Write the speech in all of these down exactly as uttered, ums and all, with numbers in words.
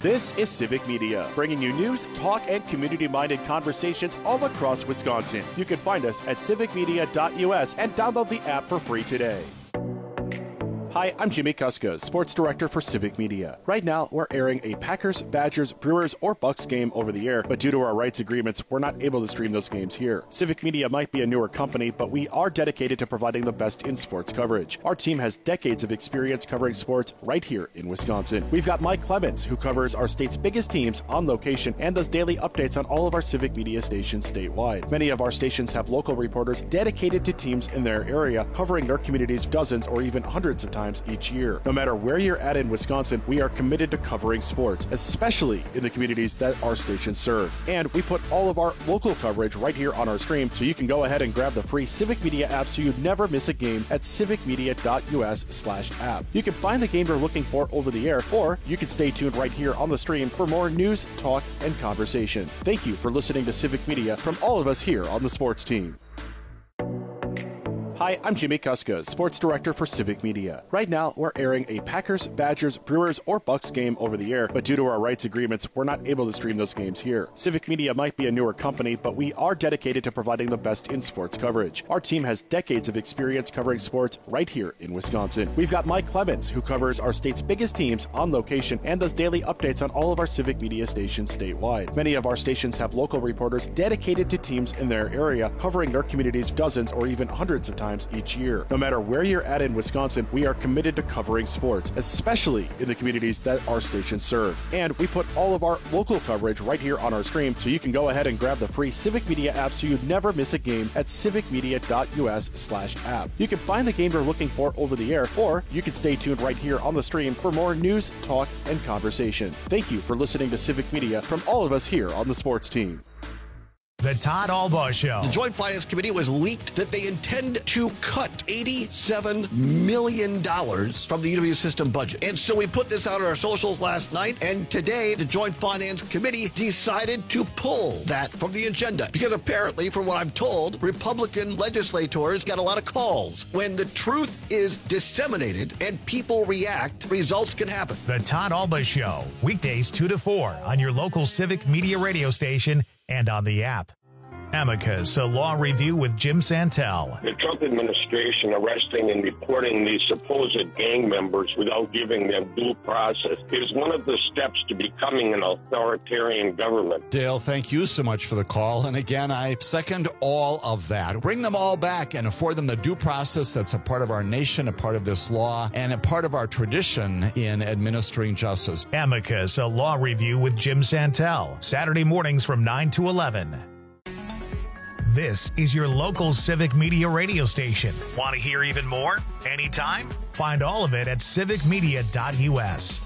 This is Civic Media, bringing you news, talk, and community-minded conversations all across Wisconsin. You can find us at civic media dot U S and download the app for free today. Hi, I'm Jimmy Kuska, Sports Director for Civic Media. Right now, we're airing a Packers, Badgers, Brewers, or Bucks game over the air, but due to our rights agreements, we're not able to stream those games here. Civic Media might be a newer company, but we are dedicated to providing the best in sports coverage. Our team has decades of experience covering sports right here in Wisconsin. We've got Mike Clemens, who covers our state's biggest teams on location and does daily updates on all of our Civic Media stations statewide. Many of our stations have local reporters dedicated to teams in their area, covering their communities dozens or even hundreds of times each year. No matter where you're at in Wisconsin, we are committed to covering sports, especially in the communities that our stations serve. And we put all of our local coverage right here on our stream, so you can go ahead and grab the free Civic Media app so you never miss a game at civic media dot U S slash app. You can find the game you're looking for over the air, or you can stay tuned right here on the stream for more news, talk, and conversation. Thank you for listening to Civic Media from all of us here on the sports team. Hi, I'm Jimmy Kuska, Sports Director for Civic Media. Right now, we're airing a Packers, Badgers, Brewers, or Bucks game over the air, but due to our rights agreements, we're not able to stream those games here. Civic Media might be a newer company, but we are dedicated to providing the best in sports coverage. Our team has decades of experience covering sports right here in Wisconsin. We've got Mike Clemens, who covers our state's biggest teams on location and does daily updates on all of our Civic Media stations statewide. Many of our stations have local reporters dedicated to teams in their area, covering their communities dozens or even hundreds of times each year. No matter where you're at in Wisconsin, we are committed to covering sports, especially in the communities that our stations serve. And we put all of our local coverage right here on our stream, so you can go ahead and grab the free Civic Media app so you never miss a game at civic media dot U S slash app. You can find the game you're looking for over the air, or you can stay tuned right here on the stream for more news, talk, and conversation. Thank you for listening to Civic Media from all of us here on the sports team. The Todd Albaugh Show. The Joint Finance Committee was leaked that they intend to cut eighty-seven million dollars from the U W system budget. And so we put this out on our socials last night, and today the Joint Finance Committee decided to pull that from the agenda. Because apparently, from what I'm told, Republican legislators got a lot of calls. When the truth is disseminated and people react, results can happen. The Todd Albaugh Show. Weekdays two to four on your local Civic Media radio station and on the app. Amicus, a law review with Jim Santel. The Trump administration arresting and deporting these supposed gang members without giving them due process is one of the steps to becoming an authoritarian government. Dale, thank you so much for the call. And again, I second all of that. Bring them all back and afford them the due process that's a part of our nation, a part of this law, and a part of our tradition in administering justice. Amicus, a law review with Jim Santel. Saturday mornings from nine to eleven. This is your local Civic Media radio station. Want to hear even more? Anytime? Find all of it at civic media dot U S.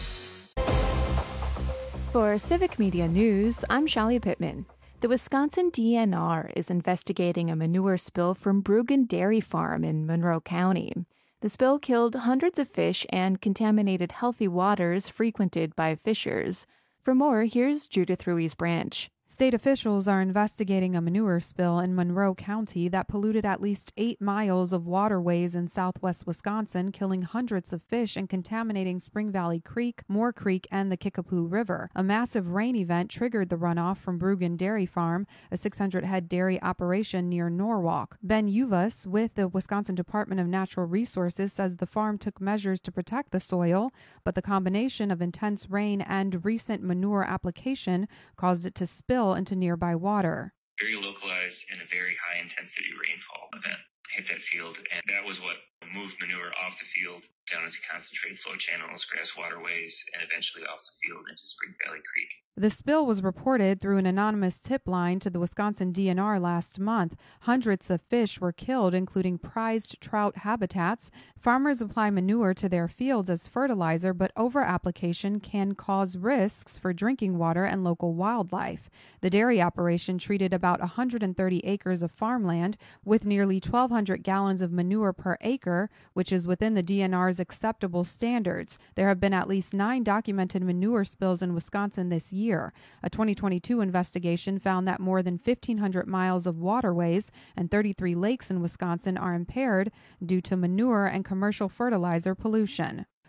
For Civic Media News, I'm Shallia Pittman. The Wisconsin D N R is investigating a manure spill from Bruggen Dairy Farm in Monroe County. The spill killed hundreds of fish and contaminated healthy waters frequented by fishers. For more, here's Judith Ruiz Branch. State officials are investigating a manure spill in Monroe County that polluted at least eight miles of waterways in southwest Wisconsin, killing hundreds of fish and contaminating Spring Valley Creek, Moore Creek, and the Kickapoo River. A massive rain event triggered the runoff from Bruggen Dairy Farm, a six hundred head dairy operation near Norwalk. Ben Uvas with the Wisconsin Department of Natural Resources says the farm took measures to protect the soil, but the combination of intense rain and recent manure application caused it to spill into nearby water. Very localized and a very high intensity rainfall event hit that field, and that was what moved manure off the field down into concentrated flow channels, grass waterways, and eventually off the field into Spring Valley Creek. The spill was reported through an anonymous tip line to the Wisconsin D N R last month. Hundreds of fish were killed, including prized trout habitats. Farmers apply manure to their fields as fertilizer, but over-application can cause risks for drinking water and local wildlife. The dairy operation treated about one hundred thirty acres of farmland with nearly twelve hundred gallons of manure per acre, which is within the D N R's acceptable standards. There have been at least nine documented manure spills in Wisconsin this year. A twenty twenty-two investigation found that more than fifteen hundred miles of waterways and thirty-three lakes in Wisconsin are impaired due to manure and commercial fertilizer pollution.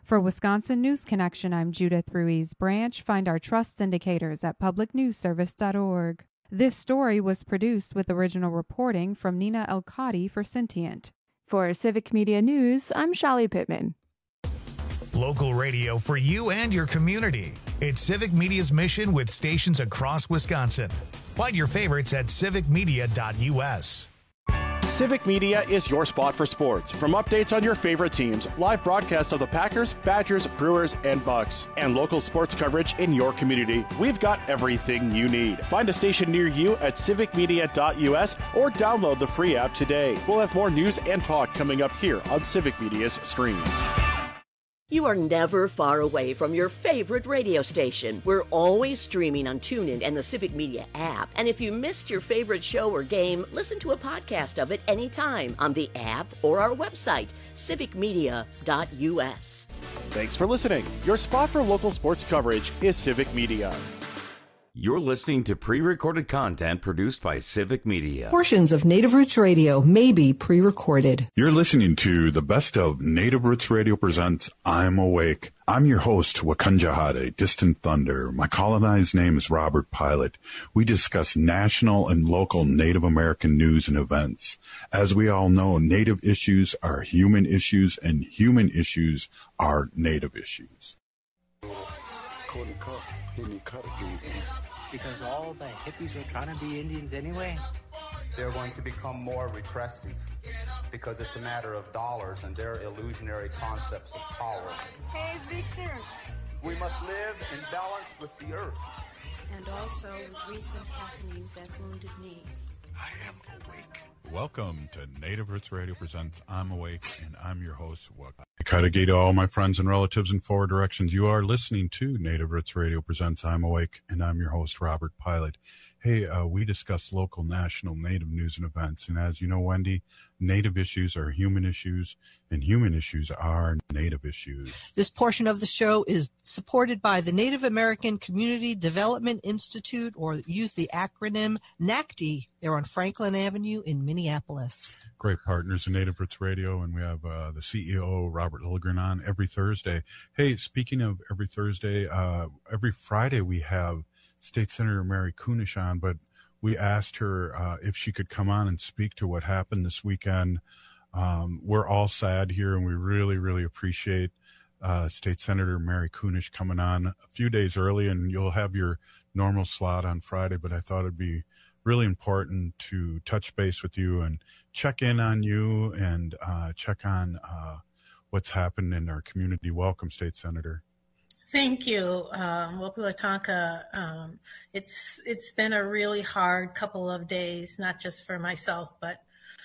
For Wisconsin News Connection, I'm Judith Ruiz Branch. Find our trust indicators at public news service dot org. This story was produced with original reporting from Nina Elkadi for Sentient. For Civic Media News, I'm Shali Pittman. Local radio for you and your community. It's Civic Media's mission with stations across Wisconsin. Find your favorites at civic media dot u s. Civic Media is your spot for sports. From updates on your favorite teams, live broadcasts of the Packers, Badgers, Brewers, and Bucks, and local sports coverage in your community, we've got everything you need. Find a station near you at civic media dot u s or download the free app today. We'll have more news and talk coming up here on Civic Media's stream. You are never far away from your favorite radio station. We're always streaming on TuneIn and the Civic Media app. And if you missed your favorite show or game, listen to a podcast of it anytime on the app or our website, civic media dot u s. Thanks for listening. Your spot for local sports coverage is Civic Media. You're listening to pre-recorded content produced by Civic Media. Portions of Native Roots Radio may be pre-recorded. You're listening to the best of Native Roots Radio presents I'm Awake. I'm your host, Wakunjahade, Distant Thunder. My colonized name is Robert Pilot. We discuss national and local Native American news and events. As we all know, Native issues are human issues, and human issues are Native issues. Because all the hippies were trying to be Indians anyway. They're going to become more repressive because it's a matter of dollars and their illusionary concepts of power. Hey, Victor. We must live in balance with the earth. And also with recent happenings at Wounded Knee. I am awake. Welcome to Native Roots Radio presents I'm Awake, and I'm your host, Waka. Kadagi to all my friends and relatives in four directions. You are listening to Native Roots Radio presents I'm Awake, and I'm your host, Robert Pilot. Hey, uh, we discuss local, national, Native news and events. And as you know, Wendy, Native issues are human issues, and human issues are Native issues. This portion of the show is supported by the Native American Community Development Institute, or use the acronym NACD. They're on Franklin Avenue in Minneapolis. Great partners in Native Roots Radio, and we have uh, the C E O, Robert Lilligren, on every Thursday. Hey, speaking of every Thursday, uh, every Friday we have State Senator Mary Kunesh on, but we asked her uh, if she could come on and speak to what happened this weekend. Um, we're all sad here, and we really, really appreciate uh, State Senator Mary Kunesh coming on a few days early, and you'll have your normal slot on Friday, but I thought it'd be really important to touch base with you and check in on you and uh, check on uh, what's happened in our community. Welcome, State Senator. Thank you, um, Wopulatonka. Um, it's it's been a really hard couple of days, not just for myself, but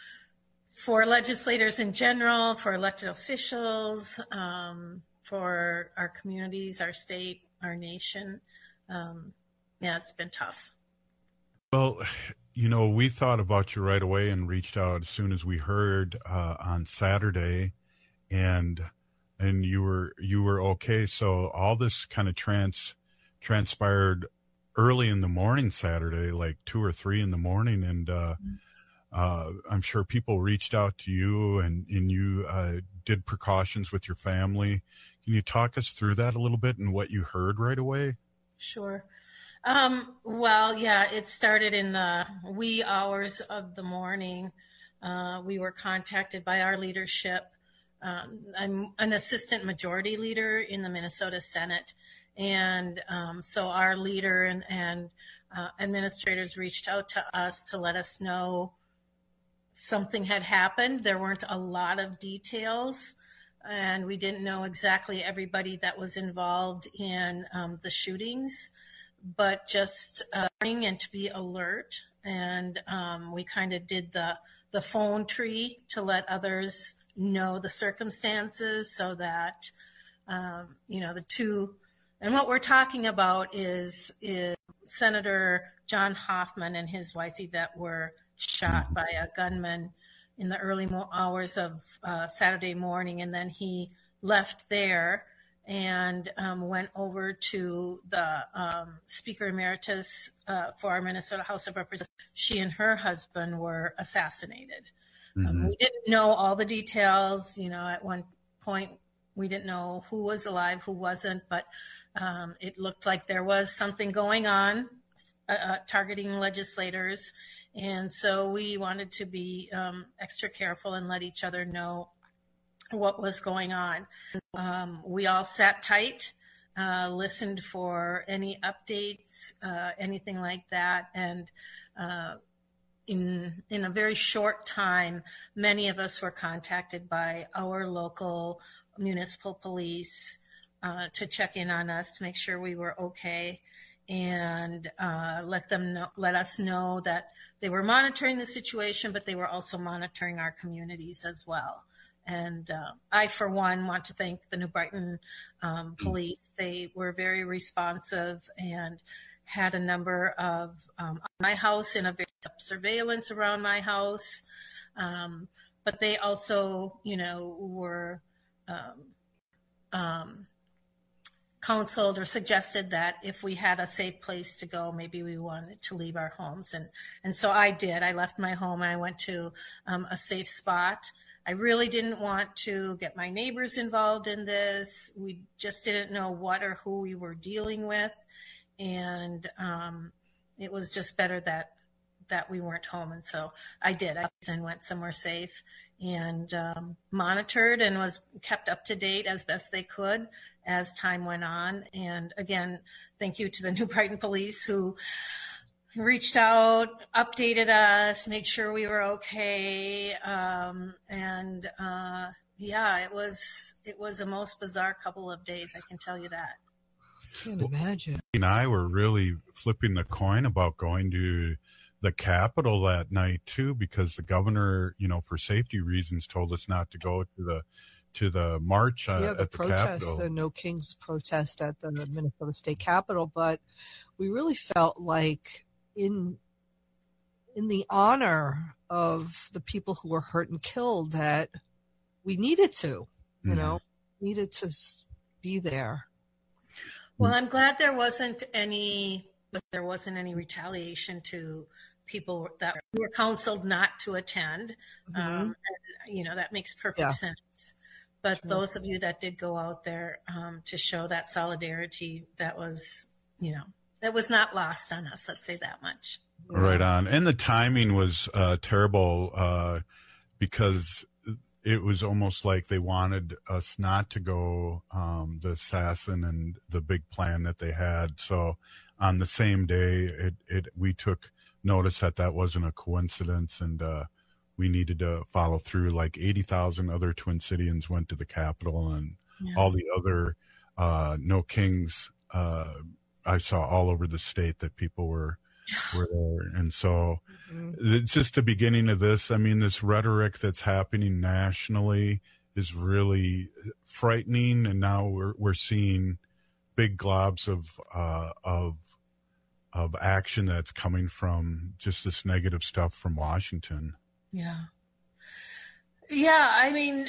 for legislators in general, for elected officials, um, for our communities, our state, our nation. Um, yeah, it's been tough. Well, you know, we thought about you right away and reached out as soon as we heard uh, on Saturday, and and you were you were okay. So all this kind of trans transpired early in the morning Saturday, like two or three in the morning, and uh, uh, I'm sure people reached out to you, and and you uh, did precautions with your family. Can you talk us through that a little bit and what you heard right away? Sure. Um, well, yeah, it started in the wee hours of the morning. Uh, we were contacted by our leadership. Um, I'm an assistant majority leader in the Minnesota Senate. And um, so our leader and, and uh, administrators reached out to us to let us know something had happened. There weren't a lot of details, and we didn't know exactly everybody that was involved in um, the shootings, but just uh, and to be alert. And um, we kind of did the, the phone tree to let others know the circumstances so that, um, you know, the two, and what we're talking about is, is Senator John Hoffman and his wife Yvette were shot by a gunman in the early hours of uh, Saturday morning, and then he left there and um, went over to the um, Speaker Emeritus uh, for our Minnesota House of Representatives. She and her husband were assassinated. Mm-hmm. Um, we didn't know all the details. You know, at one point we didn't know who was alive, who wasn't, but um, it looked like there was something going on uh, uh, targeting legislators. And so we wanted to be um, extra careful and let each other know what was going on. Um, we all sat tight, uh, listened for any updates, uh, anything like that. And uh, in in a very short time, many of us were contacted by our local municipal police uh, to check in on us, to make sure we were okay, and uh, let them know, let us know that they were monitoring the situation, but they were also monitoring our communities as well. And uh, I, for one, want to thank the New Brighton um, police. They were very responsive and had a number of um, my house and a very surveillance around my house. Um, but they also, you know, were um, um, counseled or suggested that if we had a safe place to go, maybe we wanted to leave our homes. And, and so I did. I left my home and I went to um, a safe spot. I really didn't want to get my neighbors involved in this. We just didn't know what or who we were dealing with. And um, it was just better that that we weren't home. And so I did. I went somewhere safe and um, monitored and was kept up to date as best they could as time went on. And again, thank you to the New Brighton Police who reached out, updated us, made sure we were okay. Um, and uh, yeah, it was it was a most bizarre couple of days, I can tell you that. Can't imagine. And I were really flipping the coin about going to the Capitol that night too, because the governor, you know, for safety reasons, told us not to go to the to the march uh, yeah, the at the protest, Capitol. the No Kings protest at the Minnesota State Capitol. But we really felt like in in the honor of the people who were hurt and killed that we needed to, you mm-hmm. know, needed to be there. Well, I'm glad there wasn't any there wasn't any retaliation to people that were counseled not to attend. Mm-hmm. Um, and, you know, that makes perfect yeah. sense. But sure. those of you that did go out there um, to show that solidarity, that was, you know, that was not lost on us. Let's say that much. Right on. And the timing was uh, terrible uh, because it was almost like they wanted us not to go, um, the assassin and the big plan that they had. So on the same day, it, it we took notice that that wasn't a coincidence, and uh, we needed to follow through. Like eighty thousand other Twin Cityans went to the Capitol, and yeah. all the other uh, No Kings uh, I saw all over the state that people were were there. And so mm-hmm. it's just the beginning of this. I mean, this rhetoric that's happening nationally is really frightening, and now we're we're seeing big globs of uh, of of action that's coming from just this negative stuff from Washington. Yeah. Yeah, I mean,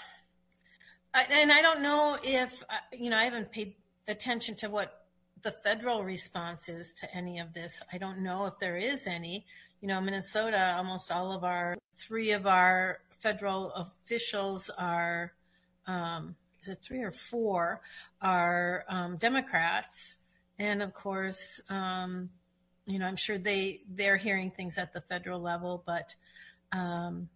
I, and I don't know if, you know, I haven't paid attention to what the federal response is to any of this. I don't know if there is any. You know, Minnesota, almost all of our, three of our federal officials are, um, is it three or four, are um, Democrats. And of course, um, you know, I'm sure they, they're hearing things at the federal level, but um,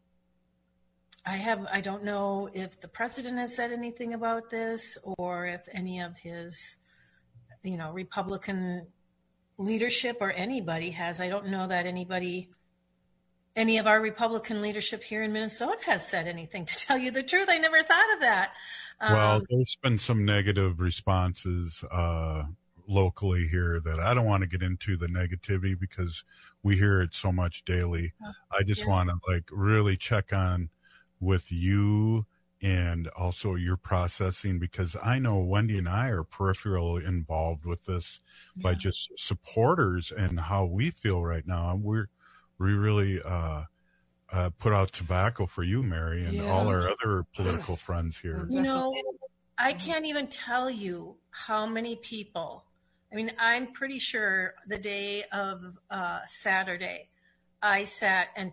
I have, I don't know if the president has said anything about this or if any of his, you know, Republican leadership or anybody has. I don't know that anybody, any of our Republican leadership here in Minnesota has said anything, to tell you the truth. I never thought of that. Um, well, there's been some negative responses uh, locally here that I don't want to get into the negativity because we hear it so much daily. I just yeah. want to like really check on with you and also your processing, because I know Wendy and I are peripherally involved with this yeah. by just supporters and how we feel right now. We're, we really uh, uh, put out tobacco for you, Mary, and yeah. all our other political friends here. You know, I can't even tell you how many people, I mean, I'm pretty sure the day of uh, Saturday, I sat and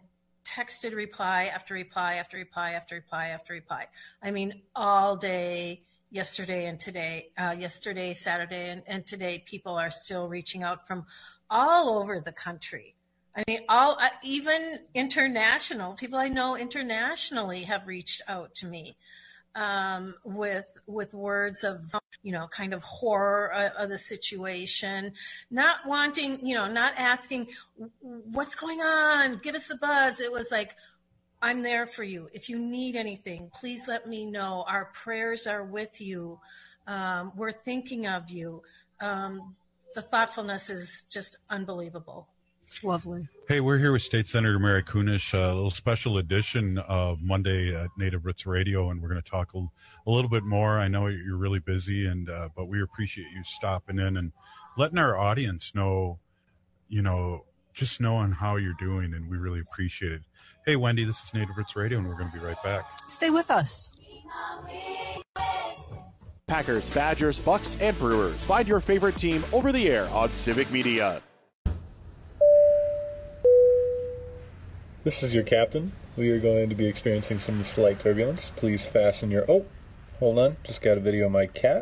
texted reply after reply after reply after reply after reply. I mean, all day yesterday and today, uh, yesterday, Saturday, and, and today, people are still reaching out from all over the country. I mean, all uh, even international people I know internationally have reached out to me um, with with words of, you know, kind of horror of, of the situation, not wanting, you know, not asking what's going on, give us a buzz. It was like, I'm there for you. If you need anything, please let me know. Our prayers are with you. Um, we're thinking of you. Um, the thoughtfulness is just unbelievable. Lovely. Hey, we're here with State Senator Mary Kunesh, a little special edition of Monday at Native Roots Radio, and we're going to talk a, a little bit more. I know you're really busy, and uh, but we appreciate you stopping in and letting our audience know, you know, just knowing how you're doing, and we really appreciate it. Hey, Wendy, this is Native Roots Radio, and we're going to be right back. Stay with us. Packers, Badgers, Bucks, and Brewers. Find your favorite team over the air on Civic Media. This is your captain. We are going to be experiencing some slight turbulence. Please fasten your... Oh, hold on. Just got a video of my cat.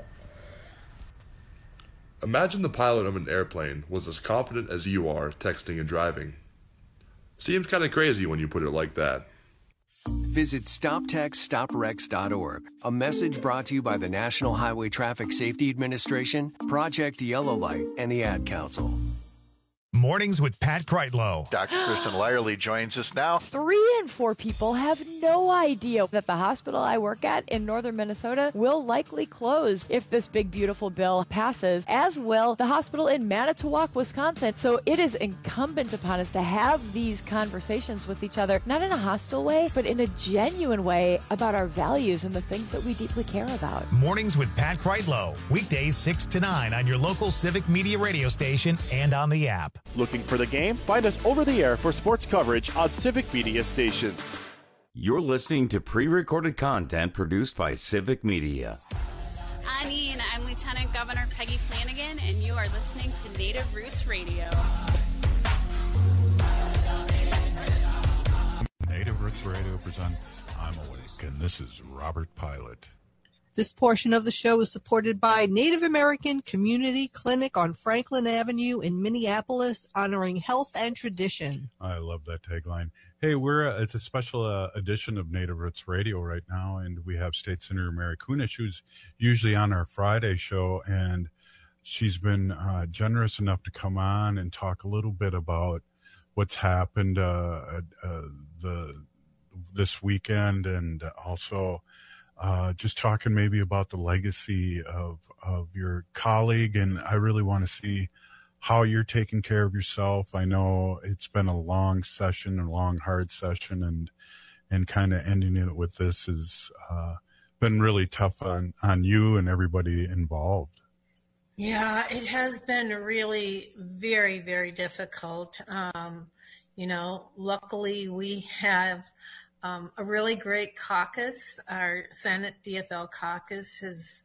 Imagine the pilot of an airplane was as confident as you are texting and driving. Seems kind of crazy when you put it like that. Visit stop text stop wrecks dot org. A message brought to you by the National Highway Traffic Safety Administration, Project Yellow Light, and the Ad Council. Mornings with Pat Kreitlow. Doctor Kristen Lyerly joins us now. Three in four people have no idea that the hospital I work at in northern Minnesota will likely close if this big, beautiful bill passes, as will the hospital in Manitowoc, Wisconsin. So it is incumbent upon us to have these conversations with each other, not in a hostile way, but in a genuine way about our values and the things that we deeply care about. Mornings with Pat Kreitlow. Weekdays six to nine on your local Civic Media radio station and on the app. Looking for the game? Find us over the air for sports coverage on Civic Media stations. You're listening to pre-recorded content produced by Civic Media. Anine, I'm Lieutenant Governor Peggy Flanagan, and you are listening to Native Roots Radio. Native Roots Radio presents I'm Awake, and this is Robert Pilot. This portion of the show is supported by Native American Community Clinic on Franklin Avenue in Minneapolis, honoring health and tradition. I love that tagline. Hey, we're uh, it's a special uh, edition of Native Roots Radio right now, and we have State Senator Mary Kunesh, who's usually on our Friday show, and she's been uh, generous enough to come on and talk a little bit about what's happened uh, uh, the this weekend, and also Uh, just talking maybe about the legacy of, of your colleague. And I really want to see how you're taking care of yourself. I know it's been a long session, a long, hard session, and, and kind of ending it with this has uh, been really tough on, on you and everybody involved. Yeah, it has been really very, very difficult. Um, you know, luckily we have Um, a really great caucus. Our Senate D F L caucus has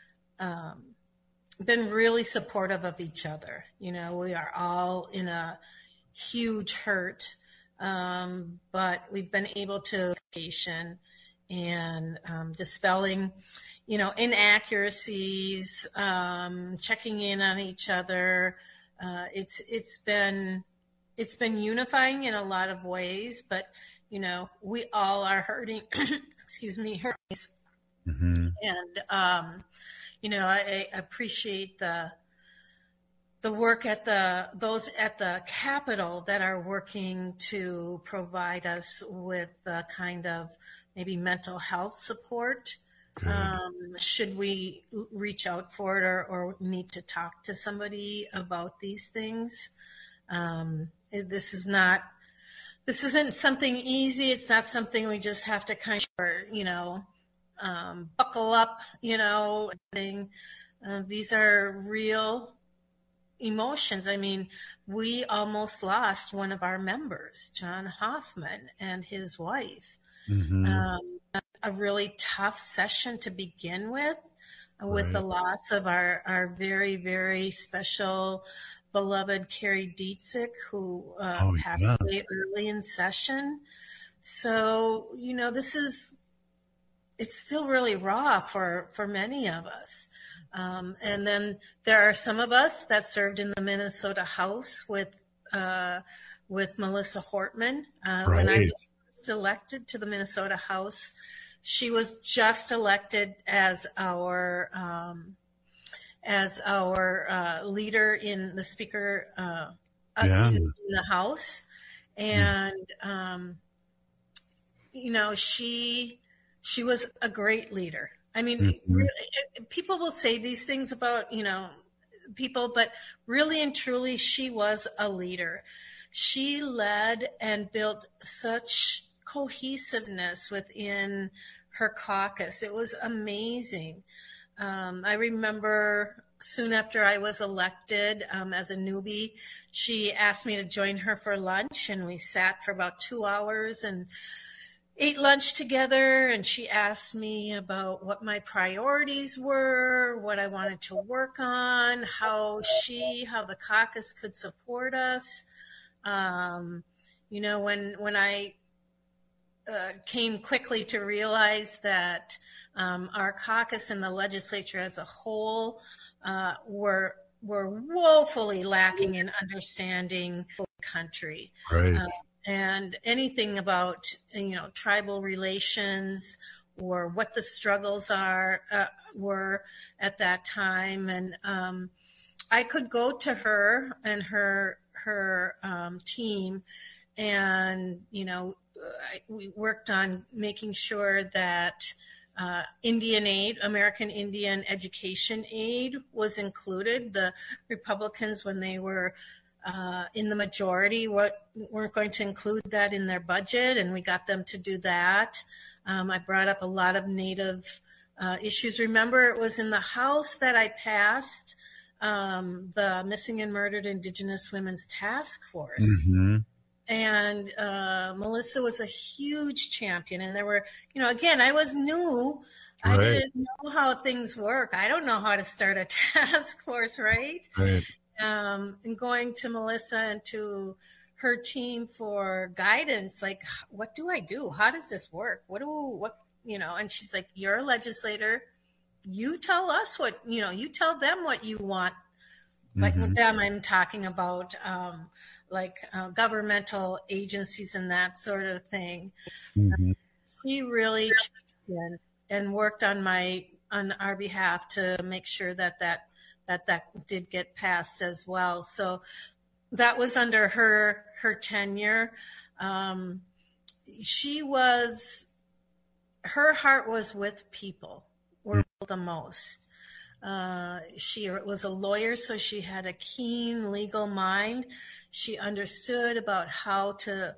um, been really supportive of each other. You know, we are all in a huge hurt, um, but we've been able to education and um, dispelling, you know, inaccuracies, um, checking in on each other. Uh, it's it's been it's been unifying in a lot of ways, but you know, we all are hurting, excuse me, hurting. Mm-hmm. And, um, you know, I, I appreciate the the work at the, those at the Capitol that are working to provide us with the kind of maybe mental health support. Um, should we reach out for it or, or need to talk to somebody about these things? Um, this is not, This isn't something easy. It's not something we just have to kind of, you know, um, buckle up, you know, thing. Uh, these are real emotions. I mean, we almost lost one of our members, John Hoffman, and his wife. Mm-hmm. Um, a really tough session to begin with, uh, with right. the loss of our, our very, very special beloved Carrie Dietzick, who uh, oh, passed yes. away early in session. So, you know, this is, it's still really raw for, for many of us. Um, and then there are some of us that served in the Minnesota House with, uh, with Melissa Hortman. Uh, Right. When I was first elected to the Minnesota House, she was just elected as our, um, as our uh, leader in the speaker uh, Yeah. in, in the House. And, um, you know, she, she was a great leader. I mean, Mhm. really, people will say these things about, you know, people, but really and truly, she was a leader. She led and built such cohesiveness within her caucus. It was amazing. Um, I remember soon after I was elected um, as a newbie, she asked me to join her for lunch, and we sat for about two hours and ate lunch together. And she asked me about what my priorities were, what I wanted to work on, how she, how the caucus could support us. Um, you know, when when I uh, came quickly to realize that um, our caucus and the legislature as a whole uh, were were woefully lacking in understanding the country. Right. Uh, and anything about, you know, tribal relations or what the struggles are uh, were at that time. And um, I could go to her and her her um, team, and you know, I, we worked on making sure that uh, Indian aid, American Indian education aid, was included. The Republicans, when they were uh, in the majority, what, weren't going to include that in their budget, and we got them to do that. Um, I brought up a lot of Native uh, issues. Remember, it was in the House that I passed um, the Missing and Murdered Indigenous Women's Task Force. Mhm. And uh, Melissa was a huge champion. And there were, you know, again, I was new. I Right. didn't know how things work. I don't know how to start a task force, right? Right. Um, and going to Melissa and to her team for guidance, like, what do I do? How does this work? What do, what, you know, and she's like, you're a legislator. You tell us what, you know, you tell them what you want. Like Mhm. with them, I'm talking about um, like uh, governmental agencies and that sort of thing. Mhm. She really chipped in and worked on my on our behalf to make sure that that that that did get passed as well. So that was under her her tenure. Um, she was her heart was with people. Were the most. Uh, she was a lawyer, so she had a keen legal mind. She understood about how to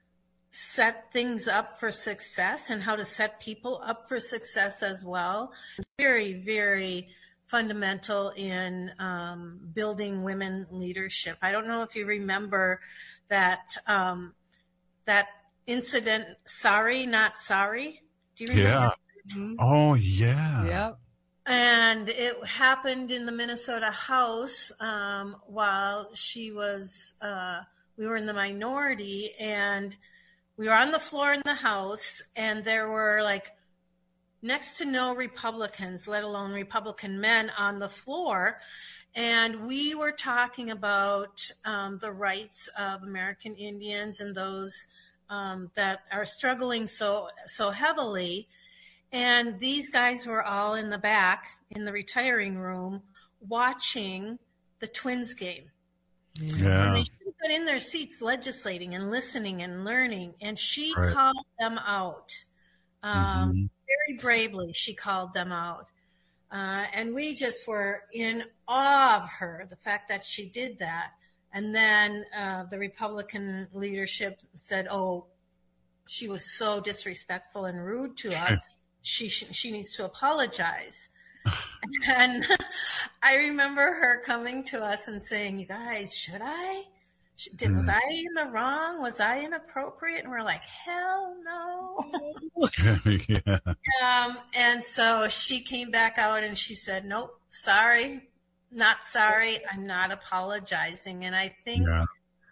set things up for success and how to set people up for success as well. Very, very fundamental in um, building women leadership. I don't know if you remember that um, that incident, Sorry, Not Sorry. Do you remember? Yeah. Mhm. Oh, yeah. Yep. And it happened in the Minnesota House um, while she was, uh, we were in the minority, and we were on the floor in the House, and there were like next to no Republicans, let alone Republican men, on the floor. And we were talking about um, the rights of American Indians and those um, that are struggling so so heavily. And these guys were all in the back in the retiring room watching the Twins game. Yeah. And they should have been in their seats legislating and listening and learning. And she Right. called them out. Um, Mhm. Very bravely, she called them out. Uh, and we just were in awe of her, the fact that she did that. And then uh, the Republican leadership said, oh, she was so disrespectful and rude to us. She she needs to apologize. And I remember her coming to us and saying, you guys, should I? Should, did, was I in the wrong? Was I inappropriate? And we're like, hell no. Yeah. Um, and so she came back out and she said, nope, sorry, not sorry. I'm not apologizing. And I think Yeah.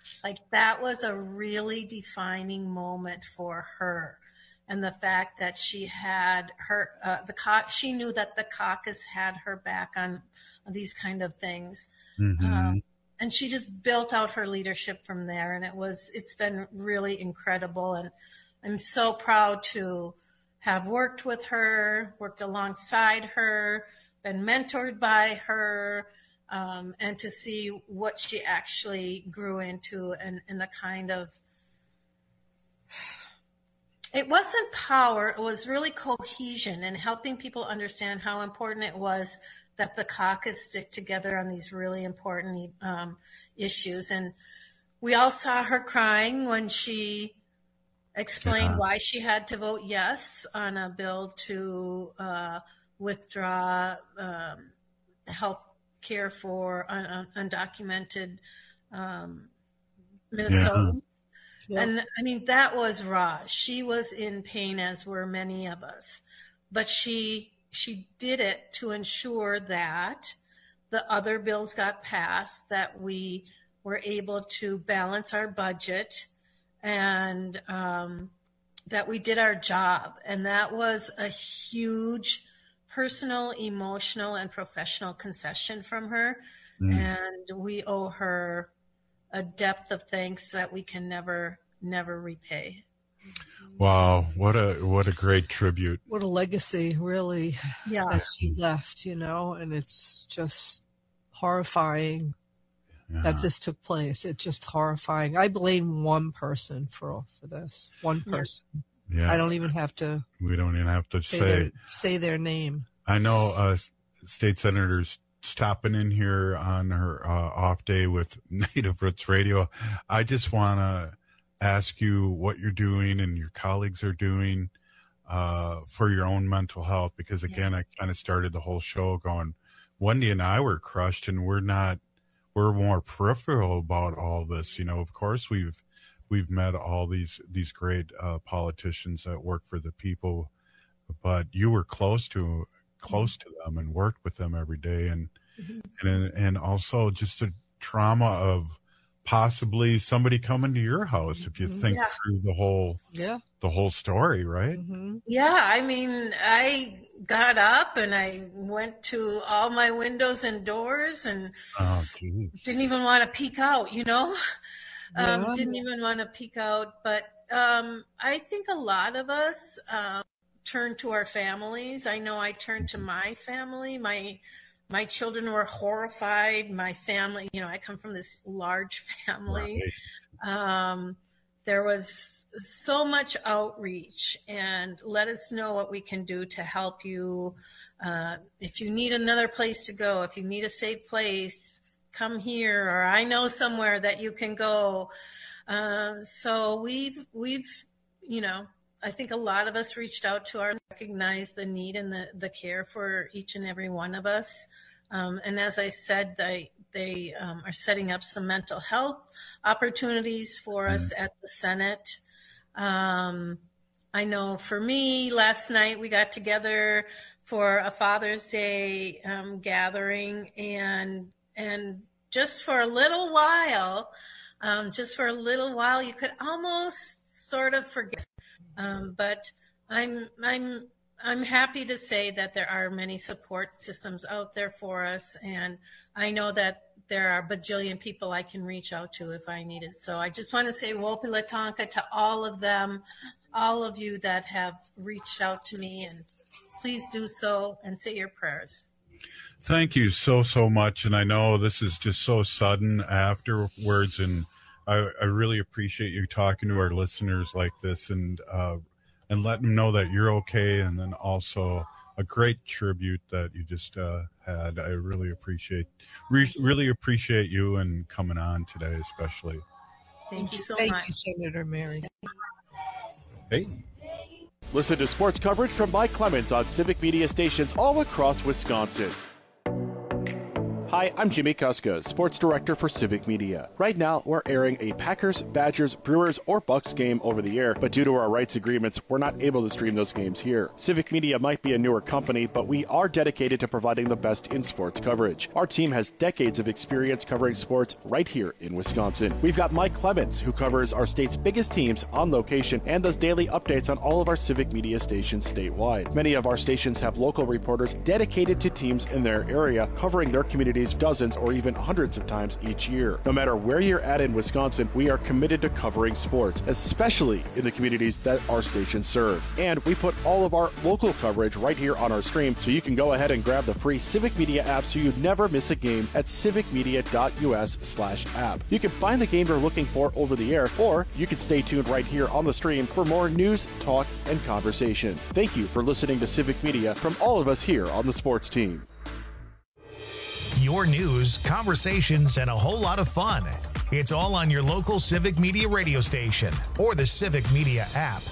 Like that was a really defining moment for her. And the fact that she had her, uh, the co- she knew that the caucus had her back on, on these kind of things. Mm-hmm. Um, and she just built out her leadership from there. And it was, it's been really incredible. And I'm so proud to have worked with her, worked alongside her, been mentored by her, um, and to see what she actually grew into and, and the kind of, it wasn't power, it was really cohesion and helping people understand how important it was that the caucus stick together on these really important um, issues. And we all saw her crying when she explained yeah. why she had to vote yes on a bill to uh, withdraw um, health care for un- undocumented um, Minnesotans. Yeah. Yeah. And I mean, that was raw. She was in pain, as were many of us, but she she did it to ensure that the other bills got passed, that we were able to balance our budget, and um, that we did our job. And that was a huge personal, emotional, and professional concession from her. Mm. And we owe her a depth of thanks that we can never, never repay. Wow, what a what a great tribute. What a legacy, really, yeah. that she left, you know, and it's just horrifying yeah. that this took place. It's just horrifying. I blame one person for for this. One person. Yeah. I don't even have to. We don't even have to say say their, say their name. I know uh, State Senators stopping in here on her uh, off day with Native Roots Radio. I just want to ask you what you're doing and your colleagues are doing uh, for your own mental health, because again, yeah. I kind of started the whole show going, Wendy and I were crushed, and we're not, we're more peripheral about all this. You know, of course we've, we've met all these, these great uh, politicians that work for the people, but you were close to close to them and worked with them every day. And, mm-hmm. and, and also just the trauma of possibly somebody coming to your house, if you think yeah. through the whole, yeah. the whole story, right? Mm-hmm. Yeah. I mean, I got up and I went to all my windows and doors and oh, geez. didn't even want to peek out, you know, um, yeah. didn't even want to peek out. But um, I think a lot of us, um, turn to our families. I know I turned to my family. My my children were horrified. My family, you know, I come from this large family. Right. Um, there was so much outreach, and let us know what we can do to help you. Uh, if you need another place to go, if you need a safe place, come here, or I know somewhere that you can go. Uh, so we've we've, you know, I think a lot of us reached out to our, recognize the need and the, the care for each and every one of us. Um, and as I said, they, they um, are setting up some mental health opportunities for mm-hmm. us at the Senate. Um, I know for me, last night we got together for a Father's Day um, gathering, and and just for a little while, um, just for a little while, you could almost sort of forget. Um, but I'm I'm I'm happy to say that there are many support systems out there for us, and I know that there are a bajillion people I can reach out to if I need it. So I just want to say Wopi Latonka to all of them, all of you that have reached out to me, and please do so and say your prayers. Thank you so, so much. And I know this is just so sudden afterwards, and I, I really appreciate you talking to our listeners like this, and uh, and letting them know that you're okay. And then also a great tribute that you just uh, had. I really appreciate re- really appreciate you and coming on today, especially. Thank you so Thank much, you, Senator Mary. Hey. Listen to sports coverage from Mike Clemens on Civic Media stations all across Wisconsin. Hi, I'm Jimmy Kuska, Sports Director for Civic Media. Right now, we're airing a Packers, Badgers, Brewers, or Bucks game over the air, but due to our rights agreements, we're not able to stream those games here. Civic Media might be a newer company, but we are dedicated to providing the best in sports coverage. Our team has decades of experience covering sports right here in Wisconsin. We've got Mike Clemens, who covers our state's biggest teams on location and does daily updates on all of our Civic Media stations statewide. Many of our stations have local reporters dedicated to teams in their area, covering their communities dozens or even hundreds of times each year. No matter where you're at in Wisconsin, we are committed to covering sports, especially in the communities that our stations serve. And we put all of our local coverage right here on our stream, so you can go ahead and grab the free Civic Media app so you never miss a game at civicmedia.us slash app. You can find the game you're looking for over the air, or you can stay tuned right here on the stream for more news, talk, and conversation. Thank you for listening to Civic Media from all of us here on the sports team. Your news, conversations, and a whole lot of fun. It's all on your local Civic Media radio station or the Civic Media app.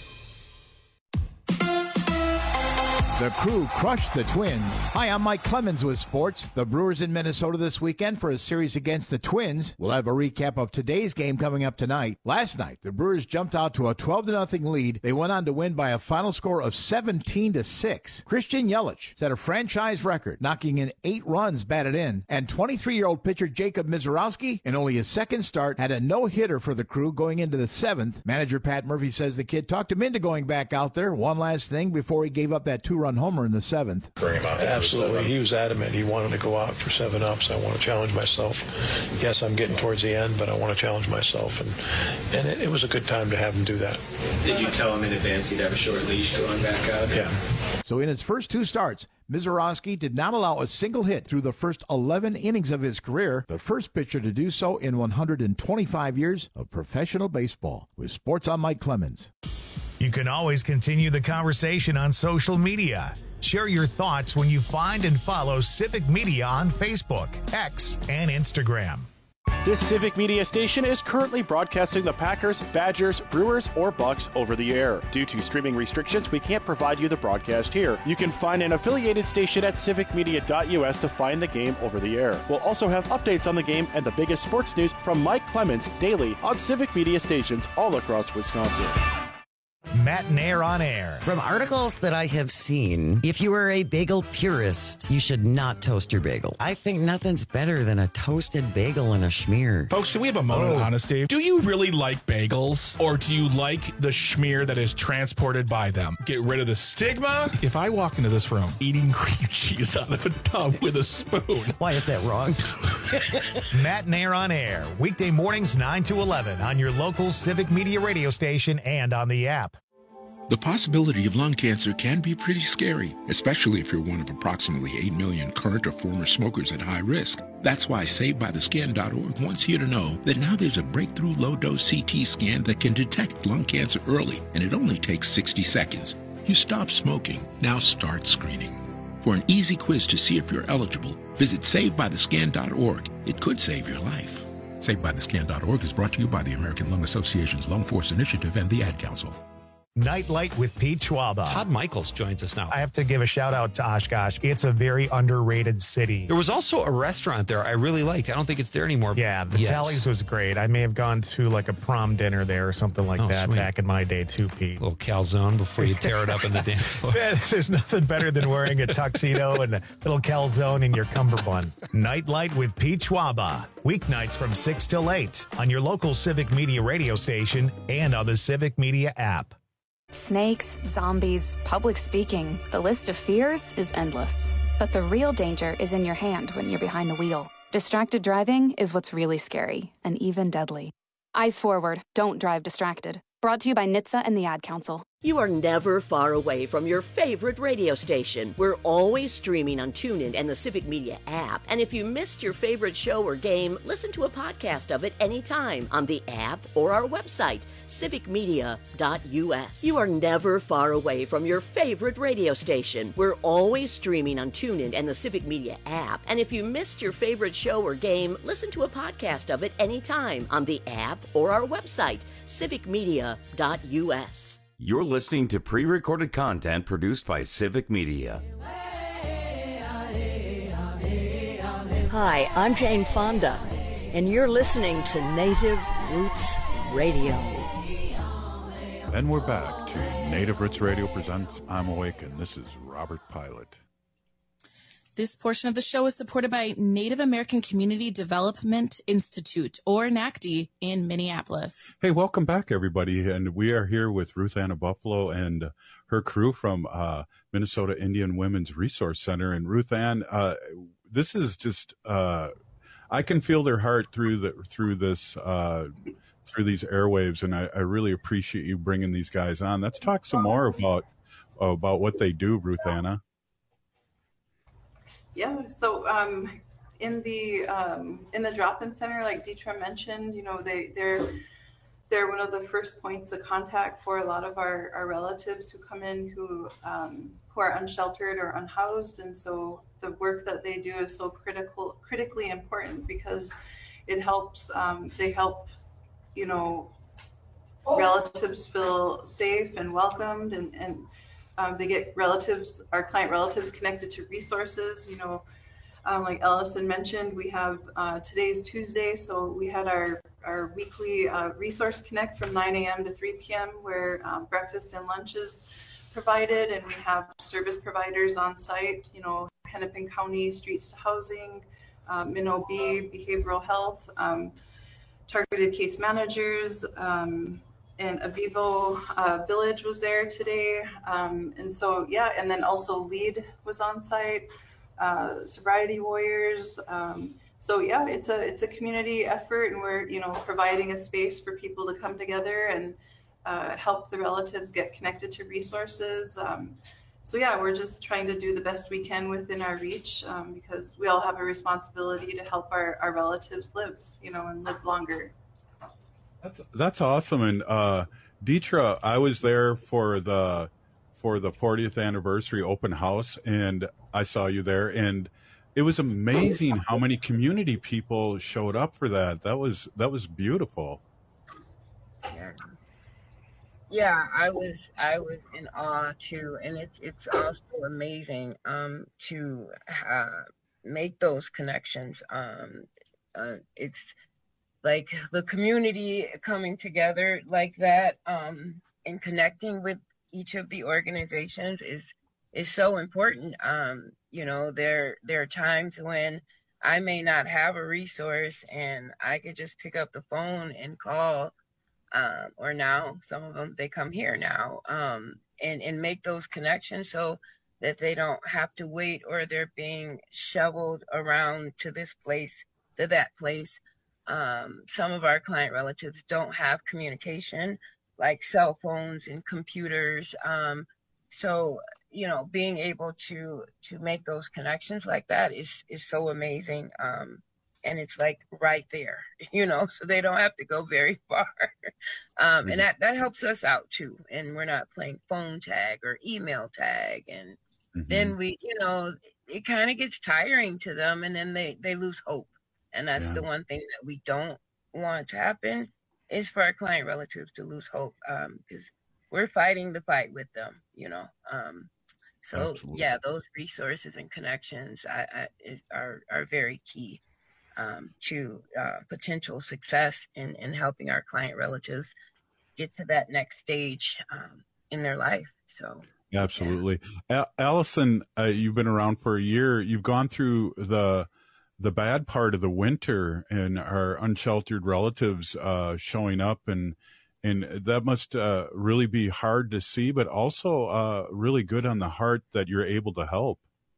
The Crew crushed the Twins. Hi, I'm Mike Clemens with sports. The Brewers in Minnesota this weekend for a series against the Twins. We'll have a recap of today's game coming up tonight. Last night, the Brewers jumped out to a twelve to nothing lead. They went on to win by a final score of seventeen to six. Christian Yelich set a franchise record, knocking in eight runs batted in. And twenty-three-year-old pitcher Jacob Misiorowski, in only his second start, had a no-hitter for the Crew going into the seventh. Manager Pat Murphy says the kid talked him into going back out there. One last thing before he gave up that two-run homer in the seventh. Bring him out. Absolutely. He was adamant. He wanted to go out for seven ups. I want to challenge myself. Yes, I'm getting towards the end, but I want to challenge myself. And and it, it was a good time to have him do that. Did you tell him in advance he'd have a short leash going back out? Yeah. So in his first two starts, Misiorowski did not allow a single hit through the first eleven innings of his career, the first pitcher to do so in one hundred twenty-five years of professional baseball. With Sports, I'm Mike Clemens. You can always continue the conversation on social media. Share your thoughts when you find and follow Civic Media on Facebook, X, and Instagram. This Civic Media station is currently broadcasting the Packers, Badgers, Brewers, or Bucks over the air. Due to streaming restrictions, we can't provide you the broadcast here. You can find an affiliated station at civic media dot U S to find the game over the air. We'll also have updates on the game and the biggest sports news from Mike Clemens daily on Civic Media stations all across Wisconsin. Matt Nair on air. From articles that I have seen, if you are a bagel purist, you should not toast your bagel. I think nothing's better than a toasted bagel and a schmear. Folks, can we have a moment of honesty? Do you really like bagels, or do you like the schmear that is transported by them? Get rid of the stigma. If I walk into this room eating cream cheese out of a tub with a spoon. Why is that wrong? Matt Nair on air. Weekday mornings nine to eleven on your local Civic Media radio station and on the app. The possibility of lung cancer can be pretty scary, especially if you're one of approximately eight million current or former smokers at high risk. That's why Saved By The Skin dot org wants you to know that now there's a breakthrough low-dose C T scan that can detect lung cancer early, and it only takes sixty seconds. You stop smoking, now start screening. For an easy quiz to see if you're eligible, visit Saved By The Skin dot org. It could save your life. Saved By The Skin dot org is brought to you by the American Lung Association's Lung Force Initiative and the Ad Council. Nightlight with Pete Schwaba. Todd Michaels joins us now. I have to give a shout out to Oshkosh. It's a very underrated city. There was also a restaurant there I really liked. I don't think it's there anymore. Yeah, the yes. Tallies was great. I may have gone to like a prom dinner there or something like oh, that sweet. back in my day too, Pete. A little calzone before you tear it up in the dance floor. There's nothing better than wearing a tuxedo and a little calzone in your cummerbund. Nightlight with Pete Schwaba. Weeknights from six till eight on your local Civic Media radio station and on the Civic Media app. Snakes, zombies, public speaking. The list of fears is endless. But the real danger is in your hand when you're behind the wheel. Distracted driving is what's really scary and even deadly. Eyes forward. Don't drive distracted. Brought to you by N H T S A and the Ad Council. You are never far away from your favorite radio station. We're always streaming on TuneIn and the Civic Media app. And if you missed your favorite show or game, listen to a podcast of it anytime on the app or our website, civic media dot U S. You are never far away from your favorite radio station. We're always streaming on TuneIn and the Civic Media app. And if you missed your favorite show or game, listen to a podcast of it anytime on the app or our website, civic media dot U S. You're listening to pre-recorded content produced by Civic Media. Hi, I'm Jane Fonda, and you're listening to Native Roots Radio. And we're back to Native Roots Radio presents I'm Awake, and this is Robert Pilot. This portion of the show is supported by Native American Community Development Institute, or NACD, in Minneapolis. Hey, welcome back, everybody. And we are here with Ruth Anna Buffalo and her crew from uh, Minnesota Indian Women's Resource Center. And Ruth Ann, uh, this is just, uh, I can feel their heart through the through this, uh, through these airwaves. And I, I really appreciate you bringing these guys on. Let's talk some more about, about what they do, Ruth Anna. Yeah, so um, in the um, in the drop-in center, like Deetra mentioned, you know, they they're they're one of the first points of contact for a lot of our, our relatives who come in who um, who are unsheltered or unhoused, and so the work that they do is so critical, critically important because it helps. Um, they help, you know, relatives feel safe and welcomed, and and. Um, they get relatives, our client relatives, connected to resources. You know, um, like Ellison mentioned, we have uh, today's Tuesday, so we had our our weekly uh, resource connect from nine a.m. to three p.m. where um, breakfast and lunch is provided, and we have service providers on site. You know, Hennepin County Streets to Housing, um, MinOB, Behavioral Health, um, targeted case managers. Um, And Avivo uh, Village was there today, um, and so yeah, and then also LEAD was on site, uh, Sobriety Warriors. Um, so yeah, it's a it's a community effort, and we're you know providing a space for people to come together and uh, help the relatives get connected to resources. Um, so yeah, we're just trying to do the best we can within our reach um, because we all have a responsibility to help our, our relatives live, you know, and live longer. That's that's awesome. And uh, Deetra, I was there for the for the fortieth anniversary open house, and I saw you there, and it was amazing how many community people showed up for that. That was that was beautiful. Yeah, yeah I was I was in awe too, and it's it's also amazing um, to uh, make those connections. Um, uh, it's like the community coming together like that um, and connecting with each of the organizations is is so important. Um, you know, there there are times when I may not have a resource and I could just pick up the phone and call, um, or now some of them, they come here now um, and, and make those connections so that they don't have to wait or they're being shoveled around to this place, to that place. Um, some of our client relatives don't have communication like cell phones and computers. Um, so, you know, being able to to make those connections like that is is so amazing. Um, and it's like right there, you know, so they don't have to go very far. um, and that, that helps us out too. And we're not playing phone tag or email tag. And mm-hmm. then we, you know, it kind of gets tiring to them and then they, they lose hope. And that's yeah. the one thing that we don't want to happen is for our client relatives to lose hope because um, we're fighting the fight with them, you know. Um, so, Absolutely. yeah, those resources and connections I, I, is, are, are very key um, to uh, potential success in, in helping our client relatives get to that next stage um, in their life. So, Absolutely. Yeah. A- Allison, uh, you've been around for a year. You've gone through the the bad part of the winter and our unsheltered relatives uh, showing up, and and that must uh, really be hard to see, but also uh, really good on the heart that you're able to help.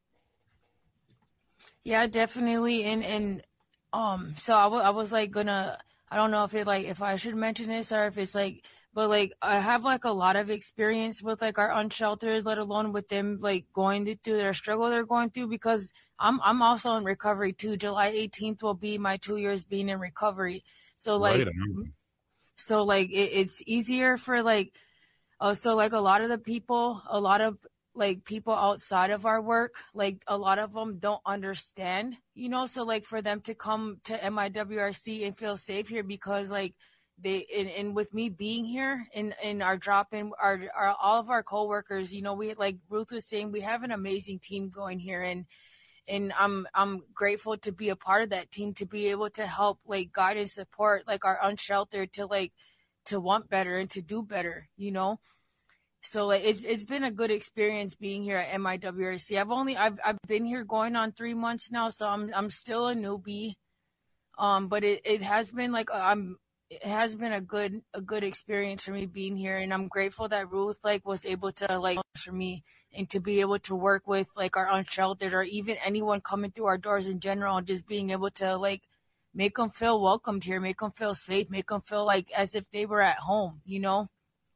Yeah, definitely. And and um, so I, w- I was like gonna, I don't know if it like if I should mention this or if it's like, but like I have like a lot of experience with like our unsheltered, let alone with them like going through their struggle they're going through because I'm I'm also in recovery too. July eighteenth will be my two years being in recovery. So like, right. so like it, it's easier for like, uh, so like a lot of the people, a lot of like people outside of our work, like a lot of them don't understand, you know. So like for them to come to M I W R C and feel safe here because like they and, and with me being here in in our drop in our, our all of our coworkers, you know, we like Ruth was saying, we have an amazing team going here and. and I'm I'm grateful to be a part of that team, to be able to help like guide and support like our unsheltered to like to want better and to do better, you know. So like it's it's been a good experience being here at M I W R C. I've only I've I've been here going on three months now, so I'm I'm still a newbie. Um, but it, it has been like I'm it has been a good a good experience for me being here, and I'm grateful that Ruth like was able to like for me and to be able to work with like our unsheltered or even anyone coming through our doors in general, and just being able to like make them feel welcomed here, make them feel safe, make them feel like as if they were at home, you know.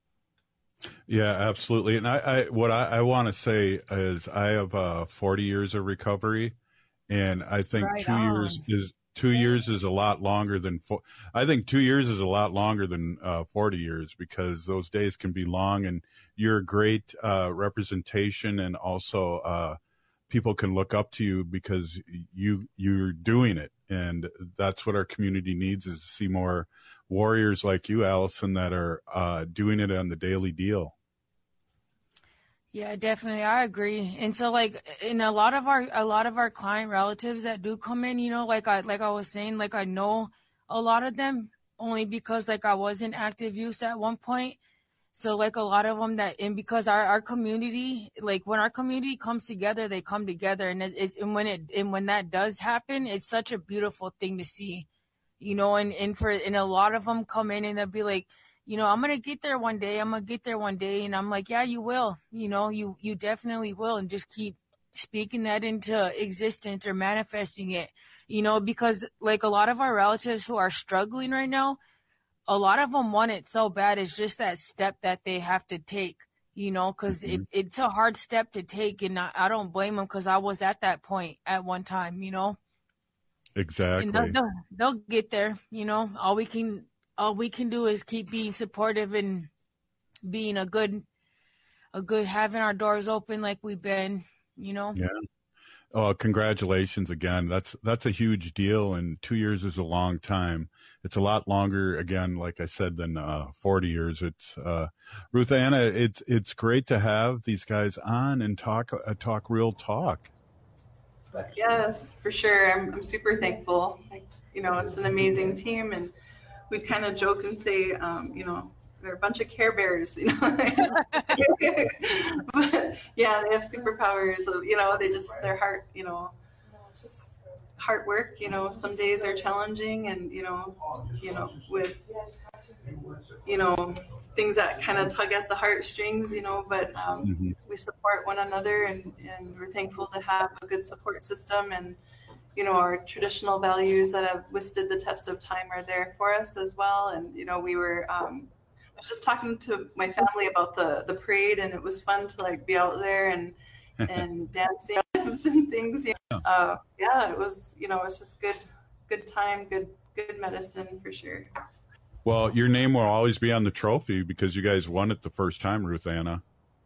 Yeah, absolutely. And I, I what I, I want to say is I have uh, forty years of recovery, and I think Right two on. years is two years is a lot longer than four. I think two years is a lot longer than uh, forty years, because those days can be long, and you're a great uh, representation, and also uh, people can look up to you because you you're doing it, and that's what our community needs, is to see more warriors like you, Allison, that are uh, doing it on the daily deal. Yeah, definitely. I agree. And so like in a lot of our a lot of our client relatives that do come in, you know, like I like I was saying, like I know a lot of them only because like I was in active use at one point. So like a lot of them that, and because our, our community, like when our community comes together, they come together, and it's, and when it, and when that does happen, it's such a beautiful thing to see, you know, and, and for, and a lot of them come in and they'll be like, you know, I'm going to get there one day. I'm going to get there one day. And I'm like, yeah, you will, you know, you, you definitely will. And just keep speaking that into existence or manifesting it, you know, because like a lot of our relatives who are struggling right now, a lot of them want it so bad. It's just that step that they have to take, you know, because mm-hmm. it, it's a hard step to take. And I, I don't blame them, because I was at that point at one time, you know. Exactly. And they'll, they'll, they'll get there, you know. All we can all we can do is keep being supportive and being a good, a good, having our doors open like we've been, you know. Yeah. Oh, congratulations again. That's that's a huge deal, and two years is a long time. It's a lot longer, again, like I said, than uh, forty years. It's uh, Ruth Anna. It's it's great to have these guys on and talk uh, talk real talk. Yes, for sure. I'm I'm super thankful. Like, you know, it's an amazing team, and we'd kind of joke and say, um, you know, they're a bunch of Care Bears, you know. But yeah, they have superpowers. So, you know, they just their heart, you know, heart work. You know, some days are challenging, and you know, you know, with you know things that kind of tug at the heartstrings, you know. But um, mm-hmm. we support one another, and and we're thankful to have a good support system, and you know, our traditional values that have withstood the test of time are there for us as well. And you know, we were. Um, I was just talking to my family about the, the parade, and it was fun to like be out there and and dancing and things. You know? uh, yeah, it was you know it's just good good time, good good medicine for sure. Well, your name will always be on the trophy because you guys won it the first time, Ruth Anna.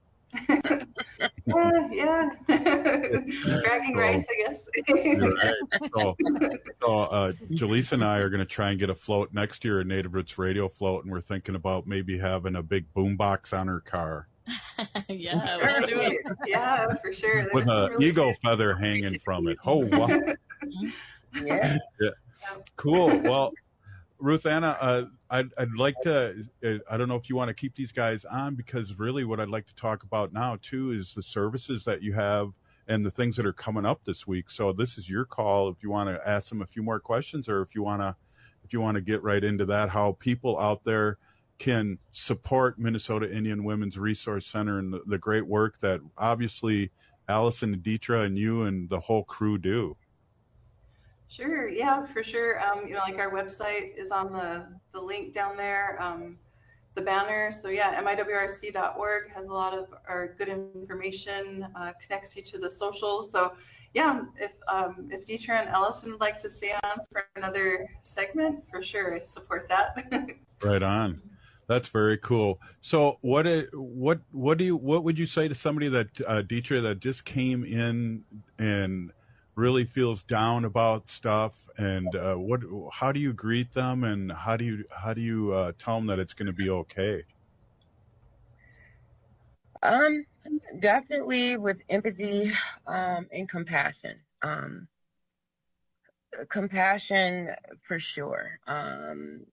yeah, yeah. Bragging so, rights, I guess. Right. So, so uh, Jaleesa and I are going to try and get a float next year, a Native Roots Radio float, and we're thinking about maybe having a big boombox on her car. Yeah, let's do it. Yeah, for sure. There's with an really eagle good... feather hanging from it. Oh, wow. Yeah. Yeah. Cool. Well, Ruth Anna, uh, I'd, I'd like to, uh, I don't know if you want to keep these guys on, because really what I'd like to talk about now, too, is the services that you have and the things that are coming up this week. So this is your call if you want to ask them a few more questions, or if you want to if you want to get right into that, how people out there can support Minnesota Indian Women's Resource Center and the, the great work that obviously Allison and Deetra and you and the whole crew do. Sure. Yeah, for sure. Um, you know, like our website is on the, the link down there, um, the banner. So yeah, M I W R C dot org has a lot of our good information, uh, connects you to the socials. So yeah, if um, if Deetra and Allison would like to stay on for another segment, for sure, I support that. Right on. That's very cool. So what what what do you what would you say to somebody that uh, Deetra, that just came in and really feels down about stuff, and uh, what how do you greet them, and how do you how do you uh, tell them that it's going to be okay? Um, definitely with empathy um, and compassion. Um, compassion for sure. Um,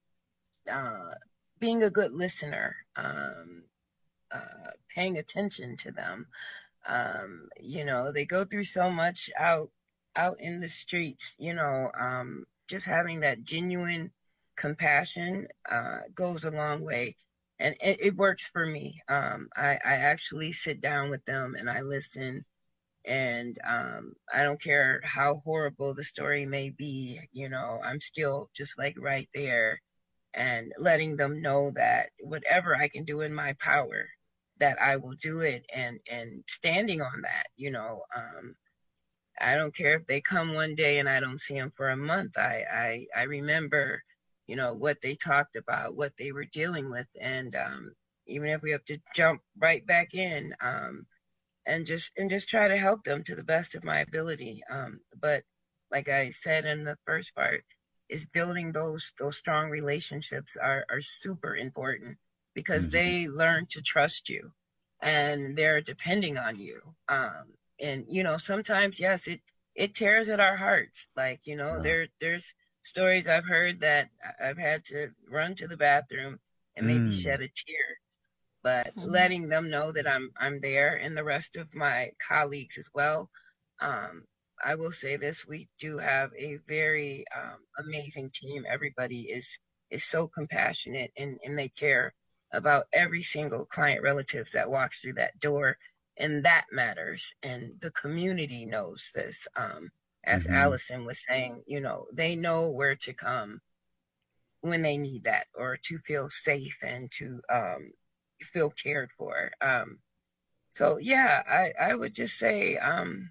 uh, being a good listener, um, uh, paying attention to them. Um, you know, they go through so much out, out in the streets, you know, um, just having that genuine compassion, uh, goes a long way. And it, it works for me. Um, I, I actually sit down with them and I listen, and, um, I don't care how horrible the story may be, you know, I'm still just like right there and letting them know that whatever I can do in my power, that I will do it, and, and standing on that, you know. um, I don't care if they come one day and I don't see them for a month. I, I, I remember, you know, what they talked about, what they were dealing with. And, um, even if we have to jump right back in, um, and just, and just try to help them to the best of my ability. Um, but like I said in the first part, is building those, those strong relationships are, are super important, because mm-hmm. they learn to trust you and they're depending on you. Um, and, you know, sometimes, yes, it, it tears at our hearts. Like, you know, yeah. there, there's stories I've heard that I've had to run to the bathroom and maybe mm. shed a tear, but mm-hmm. letting them know that I'm, I'm there, and the rest of my colleagues as well. Um, I will say this, we do have a very, um, amazing team. Everybody is, is so compassionate, and, and they care about every single client relatives that walks through that door. And that matters. And the community knows this. Um, as mm-hmm. Allison was saying, you know, they know where to come when they need that, or to feel safe and to, um, feel cared for. Um, so yeah, I, I would just say, um,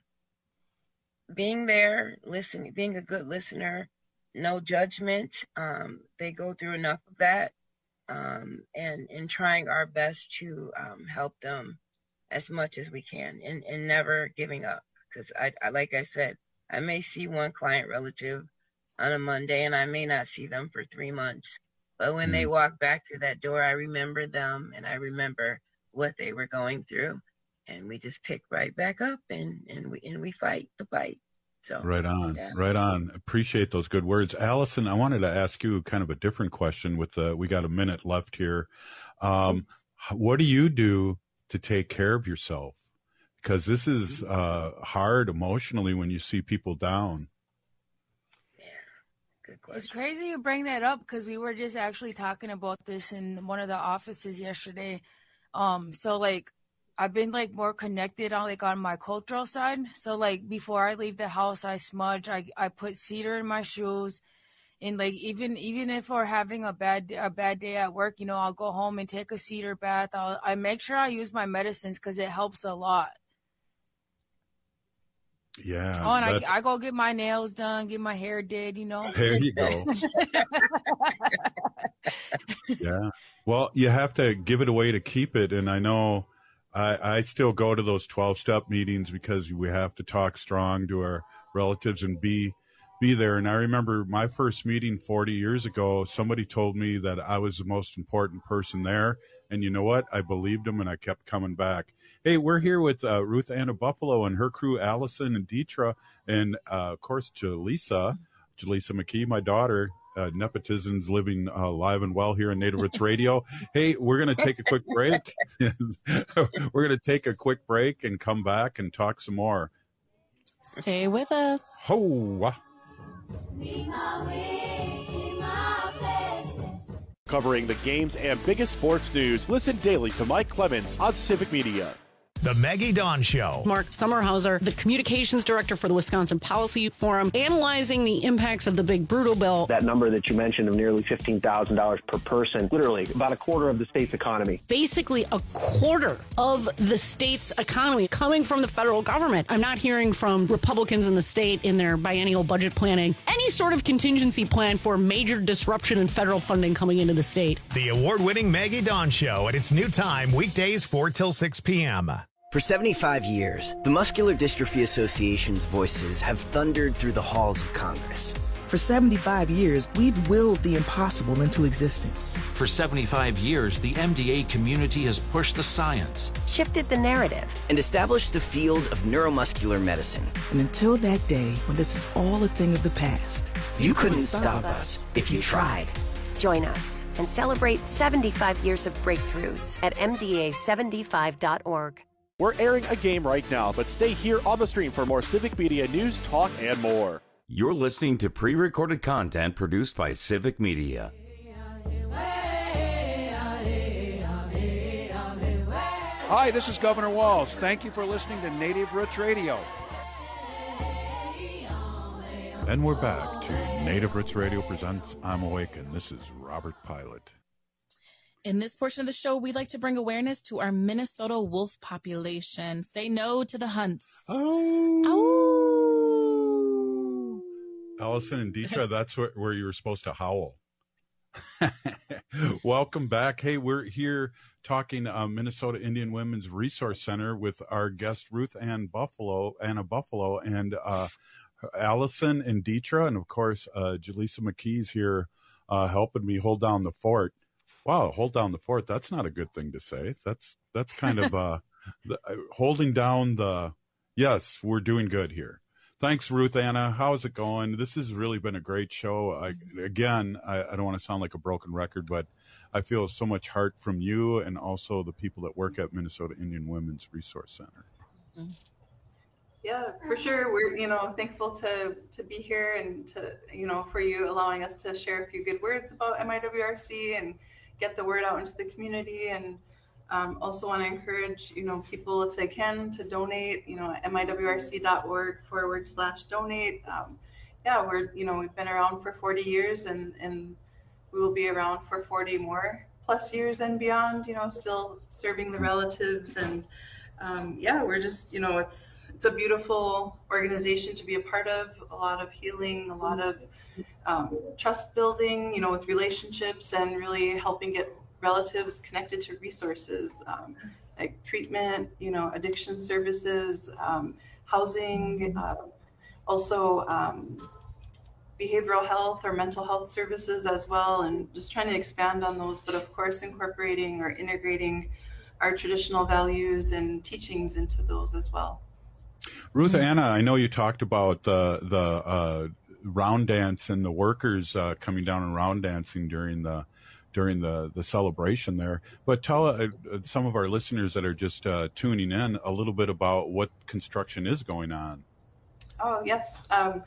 being there, listening, being a good listener, no judgment. Um, they go through enough of that. Um, and, and trying our best to, um, help them as much as we can, and, and never giving up. Because I, I, like I said, I may see one client relative on a Monday and I may not see them for three months. But when mm. they walk back through that door, I remember them, and I remember what they were going through, and we just pick right back up, and, and we, and we fight the fight. So right on, yeah. right on. Appreciate those good words. Allison, I wanted to ask you kind of a different question with the, we got a minute left here. Um, what do you do to take care of yourself? Because this is uh, hard emotionally when you see people down. Yeah, good question. It's crazy you bring that up, because we were just actually talking about this in one of the offices yesterday. Um, so like, I've been like more connected on like on my cultural side. So like before I leave the house, I smudge, I, I put cedar in my shoes. And like, even, even if we're having a bad, a bad day at work, you know, I'll go home and take a cedar bath. I'll, I make sure I use my medicines, because it helps a lot. Yeah. Oh, and I, I go get my nails done, get my hair did, you know. There you go. Yeah. Well, you have to give it away to keep it. And I know I, I still go to those twelve step meetings, because we have to talk strong to our relatives and be, be there. And I remember my first meeting forty years ago, somebody told me that I was the most important person there. And you know what? I believed them, and I kept coming back. Hey, we're here with uh, Ruth Ann of Buffalo and her crew, Allison and Deetra, and uh, of course, Jaleesa, Jaleesa McKee, my daughter. Uh, nepotism's living uh, live and well here in Native Roots Radio. Hey, we're going to take a quick break. We're going to take a quick break and come back and talk some more. Stay with us. Ho! Covering the games and biggest sports news, listen daily to Mike Clemens on Civic Media. The Maggie Dawn Show. Mark Sommerhauser, the communications director for the Wisconsin Policy Forum, analyzing the impacts of the big brutal bill. That number that you mentioned of nearly fifteen thousand dollars per person, literally about a quarter of the state's economy. Basically a quarter of the state's economy coming from the federal government. I'm not hearing from Republicans in the state in their biennial budget planning any sort of contingency plan for major disruption in federal funding coming into the state. The award-winning Maggie Dawn Show at its new time, weekdays four till six p.m. For seventy-five years, the Muscular Dystrophy Association's voices have thundered through the halls of Congress, For seventy-five years, we've willed the impossible into existence. For seventy-five years, the M D A community has pushed the science, shifted the narrative, and established the field of neuromuscular medicine. And until that day when this is all a thing of the past, you, you couldn't stop us if you tried. Join us and celebrate seventy-five years of breakthroughs at M D A seventy-five dot org. We're airing a game right now, but stay here on the stream for more Civic Media news, talk, and more. You're listening to pre-recorded content produced by Civic Media. Hi, this is Governor Walz. Thank you for listening to Native Roots Radio. And we're back to Native Roots Radio presents I'm Awakened. This is Robert Pilot. In this portion of the show, we'd like to bring awareness to our Minnesota wolf population. Say no to the hunts. Oh. Oh. Allison and Deetra, that's where, where you were supposed to howl. Welcome back. Hey, we're here talking uh, Minnesota Indian Women's Resource Center with our guest Ruth Ann Buffalo, Anna Buffalo, and uh, Allison and Deetra, and of course, uh, Jaleesa McKee's here uh, helping me hold down the fort. Wow, hold down the fort. That's not a good thing to say. That's that's kind of uh, the, uh, holding down the. Yes, we're doing good here. Thanks, Ruth Anna. How's it going? This has really been a great show. I, again, I, I don't want to sound like a broken record, but I feel so much heart from you and also the people that work at Minnesota Indian Women's Resource Center. Yeah, for sure. We're, you know, thankful to to be here and to, you know, for you allowing us to share a few good words about M I W R C and get the word out into the community. And um, also want to encourage, you know, people, if they can, to donate, you know, at M I W R C dot org forward slash donate. Um, yeah, we're, you know, we've been around for forty years and, and we will be around for forty more plus years and beyond, you know, still serving the relatives. And um, yeah, we're just, you know, it's, it's a beautiful organization to be a part of, a lot of healing, a lot of um, trust building, you know, with relationships and really helping get relatives connected to resources um, like treatment, you know, addiction services, um, housing, uh, also um, behavioral health or mental health services as well, and just trying to expand on those, but of course incorporating or integrating our traditional values and teachings into those as well. Ruth Anna, I know you talked about the the uh, round dance and the workers uh, coming down and round dancing during the during the, the celebration there. But tell uh, some of our listeners that are just uh, tuning in a little bit about what construction is going on. Oh, yes. Um,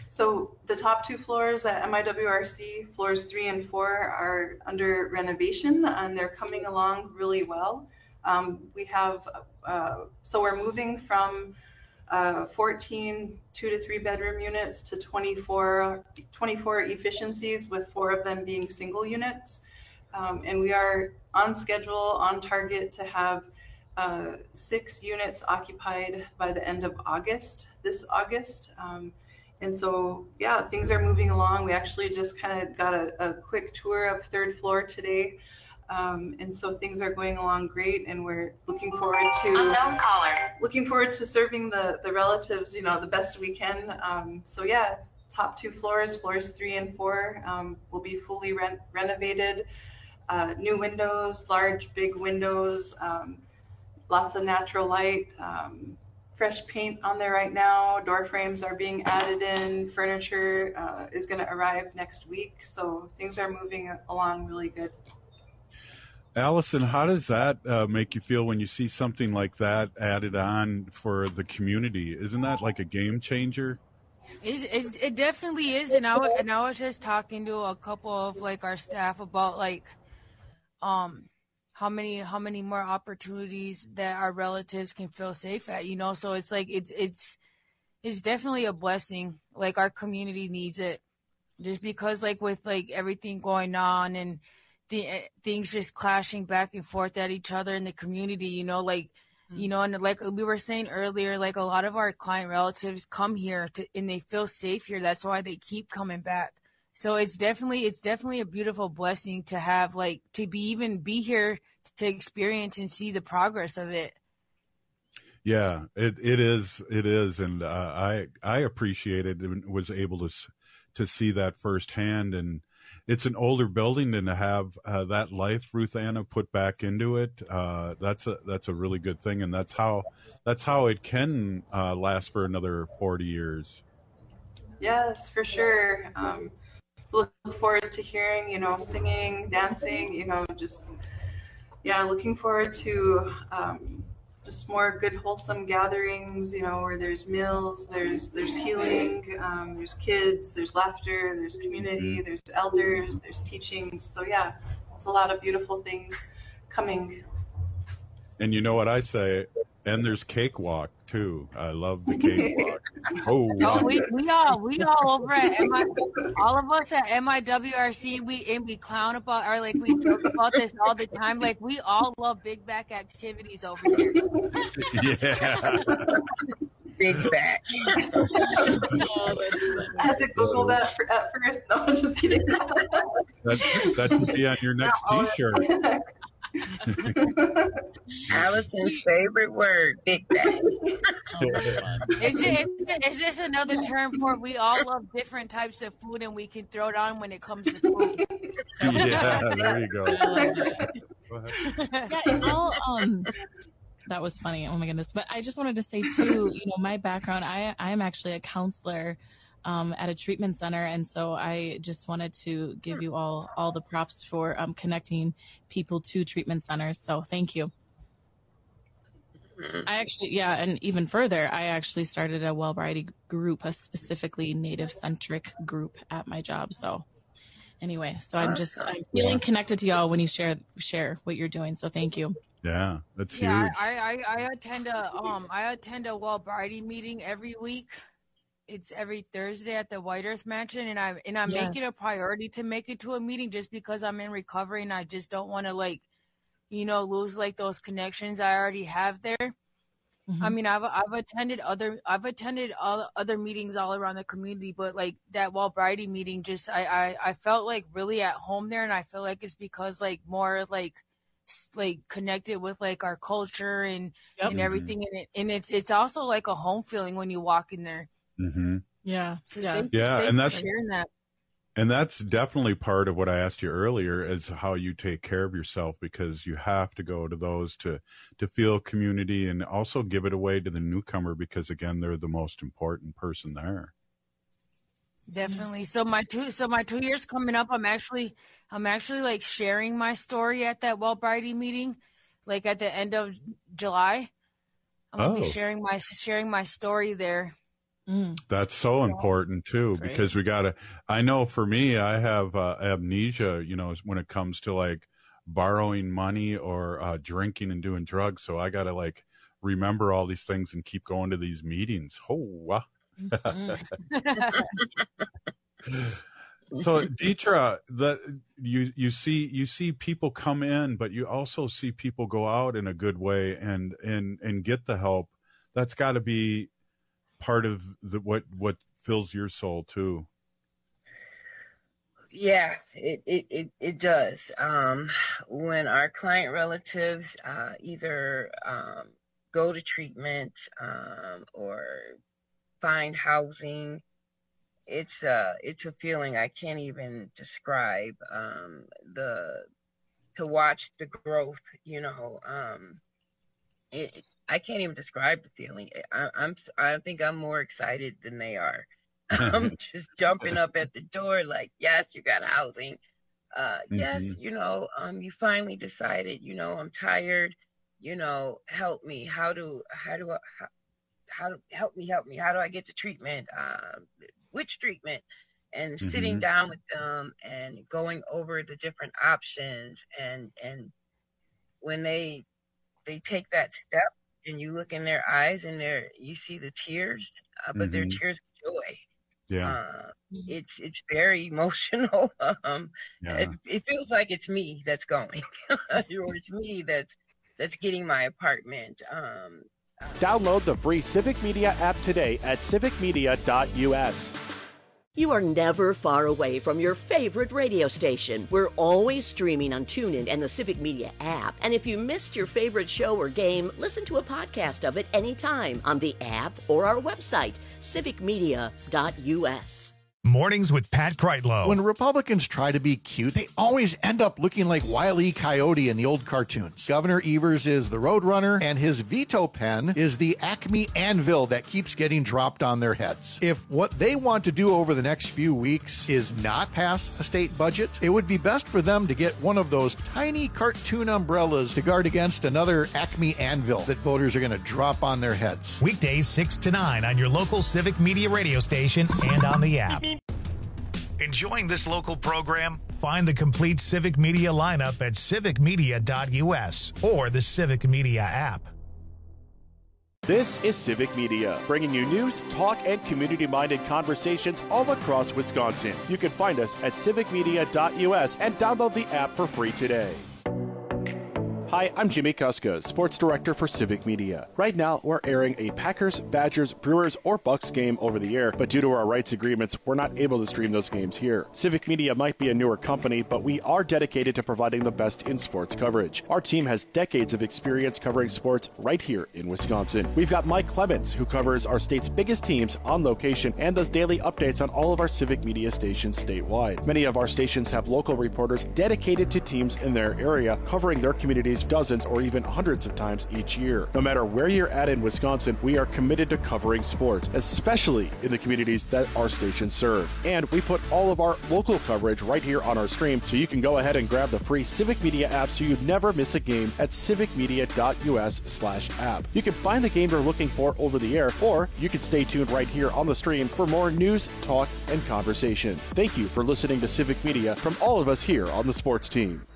so the top two floors at M I W R C, floors three and four, are under renovation and they're coming along really well. Um, we have, uh, so we're moving from uh, fourteen two to three bedroom units to twenty-four, twenty-four efficiencies, with four of them being single units. Um, and we are on schedule, on target to have uh, six units occupied by the end of August, this August. Um, and so, yeah, things are moving along. We actually just kind of got a, a quick tour of third floor today. Um, and so things are going along great, and we're looking forward to unknown caller. Looking forward to serving the, the relatives, you know, the best we can. Um, so yeah, top two floors, floors three and four, um, will be fully re- renovated. Uh, new windows, large, big windows, um, lots of natural light, um, fresh paint on there right now. Door frames are being added in. Furniture uh, is going to arrive next week. So things are moving along really good. Allison, how does that uh, make you feel when you see something like that added on for the community? Isn't that like a game changer? It's, it's, it definitely is. And I, w- and I was just talking to a couple of like our staff about like, um, how many, how many more opportunities that our relatives can feel safe at, you know? So it's like, it's, it's, it's definitely a blessing. Like our community needs it, just because like with like everything going on and the things just clashing back and forth at each other in the community, you know, like, mm-hmm. you know, and like we were saying earlier, like a lot of our client relatives come here to, and they feel safe here. That's why they keep coming back. So it's definitely, it's definitely a beautiful blessing to have, like, to be even be here to experience and see the progress of it. Yeah, it, it is. It is. And uh, I, I appreciated it and was able to, to see that firsthand. And it's an older building, and to have uh, that life Ruth Anna put back into it, uh, that's a that's a really good thing, and that's how that's how it can uh, last for another forty years. Yes, for sure. Um, look forward to hearing, you know, singing, dancing, you know, just, yeah, looking forward to um, just more good, wholesome gatherings, you know, where there's meals, there's there's healing, um, there's kids, there's laughter, there's community, there's elders, there's teachings. So, yeah, it's, it's a lot of beautiful things coming. And you know what I say? And there's cakewalk too. I love the cakewalk. Oh, No, wow. we, we all we all over at M I, all of us at M I W R C. We and we clown about, or like we joke about this all the time. Like we all love big back activities over here. Yeah. Big back. I had to Google that for, at first. No, I'm just kidding. That, that should be on your next T-shirt. Allison's favorite word, big back. It's just, it's just another term for we all love different types of food, and we can throw it on when it comes to food. Yeah, there you go. Go ahead. Yeah, and all, um, that was funny. Oh my goodness. But I just wanted to say too, you know, my background, I, I am actually a counselor um, at a treatment center. And so I just wanted to give you all, all the props for um, connecting people to treatment centers. So thank you. I actually, yeah. And even further, I actually started a well variety group, a specifically Native centric group at my job. So anyway, so I'm just, I'm feeling connected to y'all when you share, share what you're doing. So thank you. Yeah, that's Yeah, huge. I, I, I attend a um I attend a well variety meeting every week. It's every Thursday at the White Earth Mansion, and I and I Yes. make it a priority to make it to a meeting just because I'm in recovery and I just don't want to like, you know, lose like those connections I already have there. Mm-hmm. I mean, I've I've attended other I've attended all other meetings all around the community, but like that well variety meeting, just I, I I felt like really at home there, and I feel like it's because like more like s- like connected with like our culture and Yep. and everything, and it and it's it's also like a home feeling when you walk in there. Mm-hmm. Yeah. So Yeah. thank- Yeah, thanks and for that's- sharing that. And that's definitely part of what I asked you earlier, is how you take care of yourself, because you have to go to those to to feel community, and also give it away to the newcomer, because again, they're the most important person there. Definitely. So my two so my two years coming up, I'm actually I'm actually like sharing my story at that well variety meeting, like at the end of July. I'm gonna Oh. be sharing my sharing my story there. That's so important too, Great. because we gotta, I know for me, I have uh, amnesia, you know, when it comes to like borrowing money or uh, drinking and doing drugs. So I gotta like remember all these things and keep going to these meetings. Oh, wow. So Deetra, the you you see you see people come in, but you also see people go out in a good way and and and get the help. That's got to be part of the what what fills your soul too. Yeah, it, it, it, it does. Um, when our client relatives uh, either um, go to treatment um, or find housing, it's a, it's a feeling I can't even describe. Um, the to watch the growth, you know, um, it, I can't even describe the feeling. I, I'm I think I'm more excited than they are. I'm just jumping up at the door like, yes, you got housing. Uh, yes, Mhm. you know, um, you finally decided, you know, I'm tired, you know, help me. How do, how do I, how, how do, help me, help me. How do I get to treatment? Um, which treatment? And sitting Mhm. down with them and going over the different options. And, and when they, they take that step and you look in their eyes and they're, you see the tears, uh, but they're Mhm. tears of joy. Yeah. Uh, it's it's very emotional. um, Yeah. it, it feels like it's me that's going, or it's me that's that's getting my apartment. Um, Download the free Civic Media app today at civic media dot u s. You are never far away from your favorite radio station. We're always streaming on TuneIn and the Civic Media app. And if you missed your favorite show or game, listen to a podcast of it anytime on the app or our website, civic media dot u s. Mornings with Pat Kreitlow. When Republicans try to be cute, they always end up looking like Wile E. Coyote in the old cartoons. Governor Evers is the Roadrunner, and his veto pen is the Acme anvil that keeps getting dropped on their heads. If what they want to do over the next few weeks is not pass a state budget, it would be best for them to get one of those tiny cartoon umbrellas to guard against another Acme anvil that voters are going to drop on their heads. Weekdays six to nine on your local Civic Media radio station and on the app. Enjoying this local program? Find the complete Civic Media lineup at civic media dot u s or the Civic Media app. This is Civic Media, bringing you news, talk, and community-minded conversations all across Wisconsin. You can find us at civic media dot u s and download the app for free today. Hi, I'm Jimmy Kuska, Sports Director for Civic Media. Right now, we're airing a Packers, Badgers, Brewers, or Bucks game over the air, but due to our rights agreements, we're not able to stream those games here. Civic Media might be a newer company, but we are dedicated to providing the best in sports coverage. Our team has decades of experience covering sports right here in Wisconsin. We've got Mike Clemens, who covers our state's biggest teams on location and does daily updates on all of our Civic Media stations statewide. Many of our stations have local reporters dedicated to teams in their area, covering their communities dozens or even hundreds of times each year. No matter where you're at in Wisconsin, we are committed to covering sports, especially in the communities that our stations serve. And we put all of our local coverage right here on our stream, so you can go ahead and grab the free Civic Media app so you never miss a game at civic media dot u s slash app. You can find the game you're looking for over the air, or you can stay tuned right here on the stream for more news, talk, and conversation. Thank you for listening to Civic Media from all of us here on the sports team.